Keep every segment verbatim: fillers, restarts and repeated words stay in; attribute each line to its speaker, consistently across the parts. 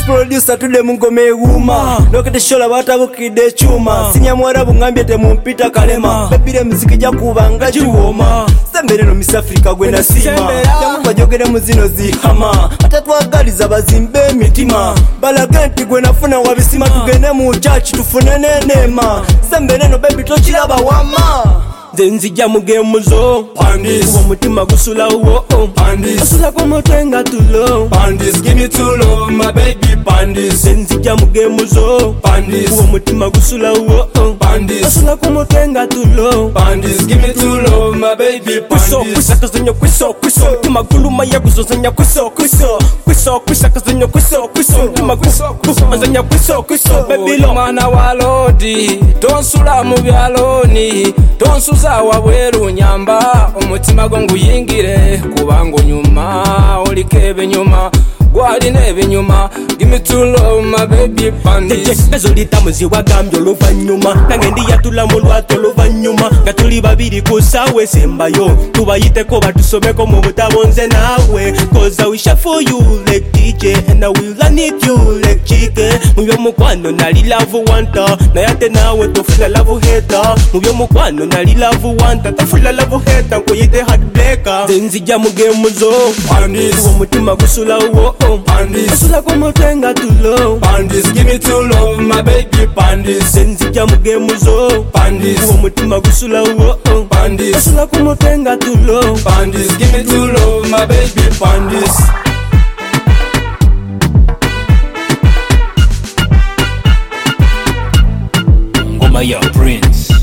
Speaker 1: producer tude mungome wuma lokete shola batabukide chuma sinya mwarabu ngambye temumpita kalema bebire muziki ja kubanga chiwoma sembere no Miss Africa gwenda sima yamuba jogere muzino zihama atatwagaliza bazimbe mitima balagenti gwe nafuna wabisima tugende mu church tufune nenema sembere no baby tochiraba wama Zenzi mugemuzo
Speaker 2: Pandis
Speaker 1: Uwa mutima gusula uwo
Speaker 2: Pandis
Speaker 1: Asula kwa motenga tulo
Speaker 2: Pandis give me too low my baby Pandis
Speaker 1: Zenzi mugemuzo
Speaker 2: Pandis
Speaker 1: Uwa mutima gusula uwo
Speaker 2: Pandis
Speaker 1: Asula kwa motenga tulo
Speaker 2: Pandis give me too low my baby Pandis
Speaker 1: Kwiso kwisa kazanyo kwiso kwiso Mutima guluma ya guzozanya kwiso kwiso Kwiso kwisa kazanyo kwiso kwiso Mutima guzozanya kwiso kwiso Baby lo
Speaker 3: Mwana wa lodi Tonsula mu byaloni Tonsuza wabweru nyamba Umutima gongu yingire Kubangu nyuma Olikebe nyuma Gwali nebe nyuma Give me too low my baby Pandis
Speaker 1: Gazolita muzi wagambyo lova nyuma Nangendi yatula mulwato lova nyuma Gatuli babiri kusawe sembayo Tubayite ko batusomeko mu butabonze nawe Cause I wish for you like D J And I will need you like Chike Mubyo mukwano nali love wanta Na yate nawe tofula love hater Mubyo mukwano nali love wanta Tofula love hater Nkuyite heartbreaker Zenzi mugemuzo
Speaker 2: Pandis
Speaker 1: Uwa mutima gusula uwo
Speaker 2: Pandis
Speaker 1: Asula kwa motenga tulo
Speaker 2: Pandis give me too low my baby Pandis
Speaker 1: Zenzi mugemuzo
Speaker 2: Pandis
Speaker 1: Uwa mutima gusula uwo
Speaker 2: Pandis
Speaker 1: Asula kwa motenga tulo
Speaker 2: Pandis give me too low my baby Pandis
Speaker 3: Ngoma ya Prince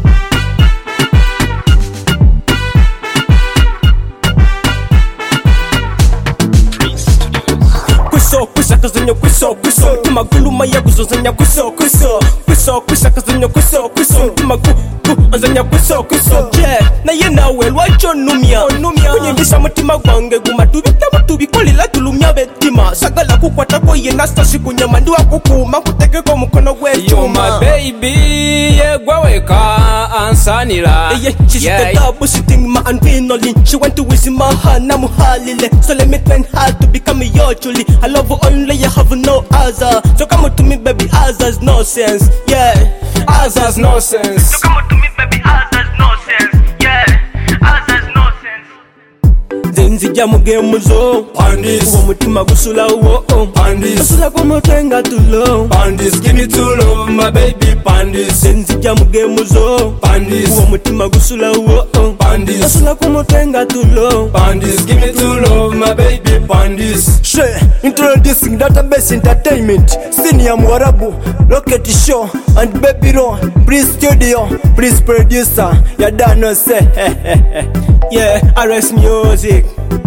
Speaker 1: Kwiso kwisa kazanyo kwiso kwiso Mutima guluma ya guzozanya kwiso kwiso Kwiso kwisa kazanyo kwiso kwiso Mutima guzozanya kwiso kwiso Yeah, na ye nawe lwacho numya Kunyimbisa mutima gwange guma Tubitamo tubikolila tulumya betima Sagala kukwata ko ye nasta sikunyama Ndiwa kukuma kuteke ko mukono gwechuma
Speaker 3: You my baby Yeah gwaweka ansanila
Speaker 1: Yeah, she's the double sitting my adrenaline She went to visit my heart, na muhalile So let me train hard to become your Julie I love you only, you have no other So come to me baby, others no sense Yeah,
Speaker 3: Others no sense
Speaker 4: So come to me baby, others no sense. Yeah, others no sense.
Speaker 1: Zenzi mugemuzo
Speaker 2: Pandis
Speaker 1: Uwa mutima gusula uwo
Speaker 2: Pandis
Speaker 1: Asula kwa motenga tulo
Speaker 2: Pandis give me too low my baby Pandis
Speaker 1: Zenzi mugemuzo
Speaker 2: Pandis
Speaker 1: Uwa mutima gusula uwo
Speaker 2: Pandis
Speaker 1: Asula kwa motenga tulo
Speaker 2: Pandis give me too low my baby Pandis
Speaker 1: She, introducing Database Entertainment Senior Mwarabu, Rocket Show And Baby Ro, Please Studio, Please Producer Ya dano se Yeah, R S Music